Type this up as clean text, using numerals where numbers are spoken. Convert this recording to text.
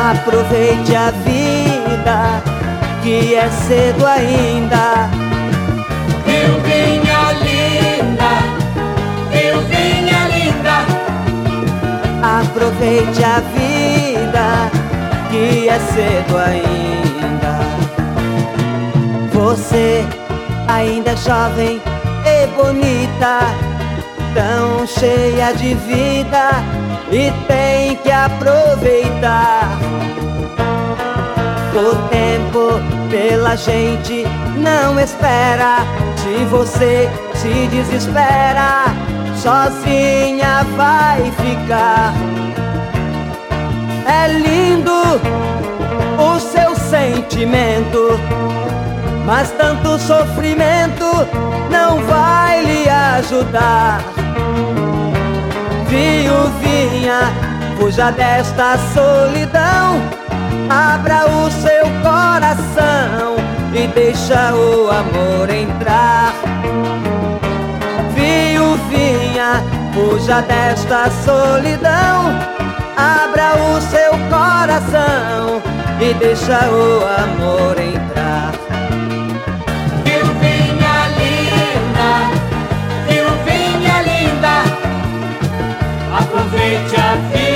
Aproveite a vida, que é cedo ainda. Vilvinha linda, Vilvinha linda. Aproveite a vida, que é cedo ainda. Você ainda é jovem e bonita, tão cheia de vida, e tem que aproveitar. O tempo pela gente não espera. Se você se desespera, sozinha vai ficar. É lindo o seu sentimento, mas tanto sofrimento não vai lhe ajudar. Viuvinha, fuja desta solidão, abra o seu coração e deixa o amor entrar. Viuvinha, fuja desta solidão, abra o seu coração e deixa o amor entrar. Vilvinha linda, Vilvinha linda. Aproveite a vida.